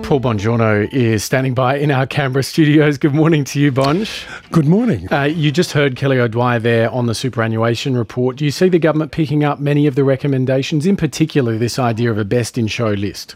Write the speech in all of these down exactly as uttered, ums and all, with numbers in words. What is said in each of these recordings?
Paul Bongiorno is standing by in our Canberra studios. Good morning to you, Bonge. Good morning. Uh, you just heard Kelly O'Dwyer there on the superannuation report. Do you see the government picking up many of the recommendations, in particular this idea of a best-in-show list?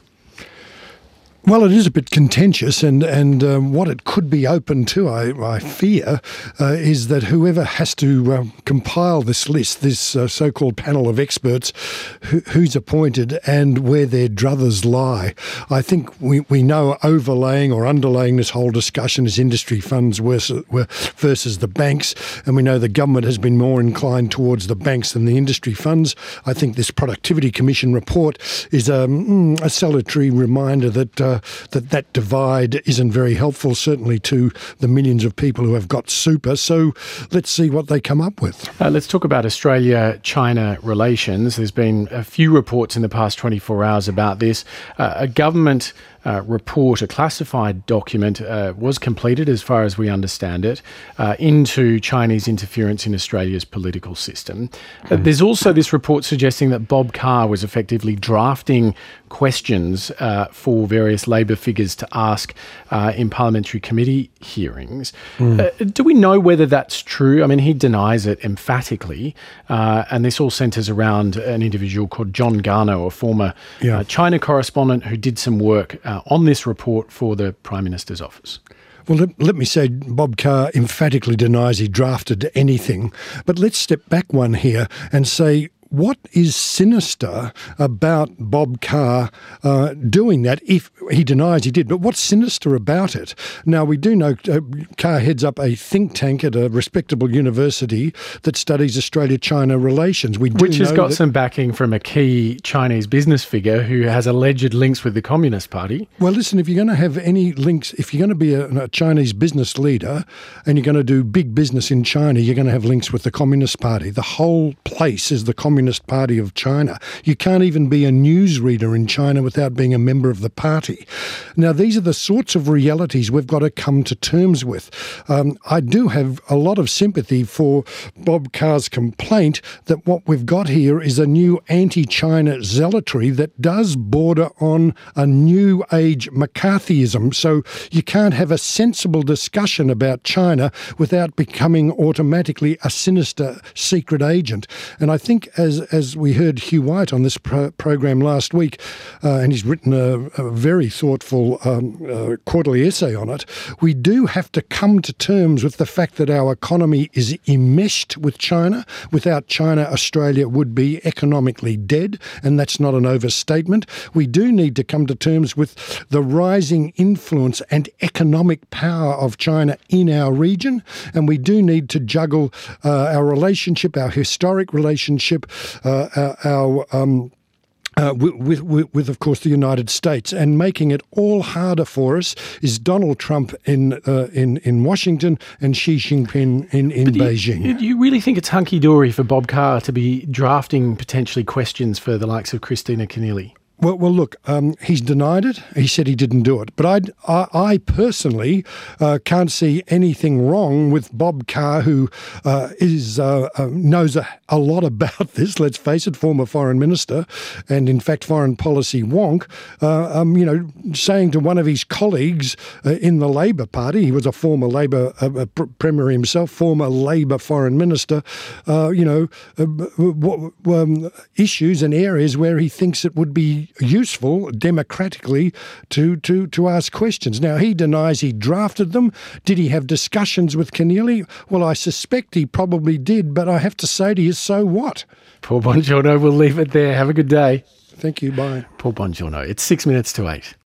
Well, it is a bit contentious, and and um, what it could be open to, I, I fear, uh, is that whoever has to um, compile this list, this uh, so-called panel of experts, who, who's appointed and where their druthers lie. I think we, we know overlaying or underlaying this whole discussion is industry funds versus, versus the banks, and we know the government has been more inclined towards the banks than the industry funds. I think this Productivity Commission report is um, a salutary reminder that uh, that that divide isn't very helpful, certainly to the millions of people who have got super. So let's see what they come up with. Uh, let's talk about Australia-China relations. There's been a few reports in the past twenty-four hours about this. Uh, a government uh, report, a classified document, uh, was completed, as far as we understand it, uh, into Chinese interference in Australia's political system. Uh, there's also this report suggesting that Bob Carr was effectively drafting questions uh, for various Labor figures to ask uh, in parliamentary committee hearings. Mm. Uh, do we know whether that's true? I mean, he denies it emphatically, uh, and this all centres around an individual called John Garno, a former yeah. uh, China correspondent who did some work uh, on this report for the Prime Minister's office. Well, let, let me say Bob Carr emphatically denies he drafted anything, but let's step back one here and say, what is sinister about Bob Carr uh, doing that, if he denies he did? But what's sinister about it? Now, we do know uh, Carr heads up a think tank at a respectable university that studies Australia-China relations. We do Which has know got that- some backing from a key Chinese business figure who has alleged links with the Communist Party. Well, listen, if you're going to have any links, if you're going to be a, a Chinese business leader and you're going to do big business in China, you're going to have links with the Communist Party. The whole place is the Communist Party of China. You can't even be a newsreader in China without being a member of the party. Now, these are the sorts of realities we've got to come to terms with. Um, I do have a lot of sympathy for Bob Carr's complaint that what we've got here is a new anti-China zealotry that does border on a new age McCarthyism. So you can't have a sensible discussion about China without becoming automatically a sinister secret agent. And I think as As, as we heard Hugh White on this pro- program last week, uh, and he's written a, a very thoughtful um, uh, quarterly essay on it, we do have to come to terms with the fact that our economy is enmeshed with China. Without China, Australia would be economically dead, and that's not an overstatement. We do need to come to terms with the rising influence and economic power of China in our region, and we do need to juggle uh, our relationship, our historic relationship, Uh, our, our um, uh, with, with, with, of course, the United States, and making it all harder for us is Donald Trump in uh, in in Washington and Xi Jinping in in but Beijing. You, you really think it's hunky-dory for Bob Carr to be drafting potentially questions for the likes of Christina Keneally? Well, well, look, um, he's denied it. He said he didn't do it. But I'd, I, I personally uh, can't see anything wrong with Bob Carr, who uh, is uh, uh, knows a, a lot about this. Let's face it, former foreign minister, and in fact, foreign policy wonk. Uh, um, you know, saying to one of his colleagues uh, in the Labor Party, he was a former Labor uh, pr- premier himself, former Labor foreign minister. Uh, you know, uh, w- w- um, issues and areas where he thinks it would be useful democratically to, to, to ask questions. Now, he denies he drafted them. Did he have discussions with Keneally? Well, I suspect he probably did, but I have to say to you, so what? Paul Bongiorno, we'll leave it there. Have a good day. Thank you. Bye. Paul Bongiorno. It's six minutes to eight.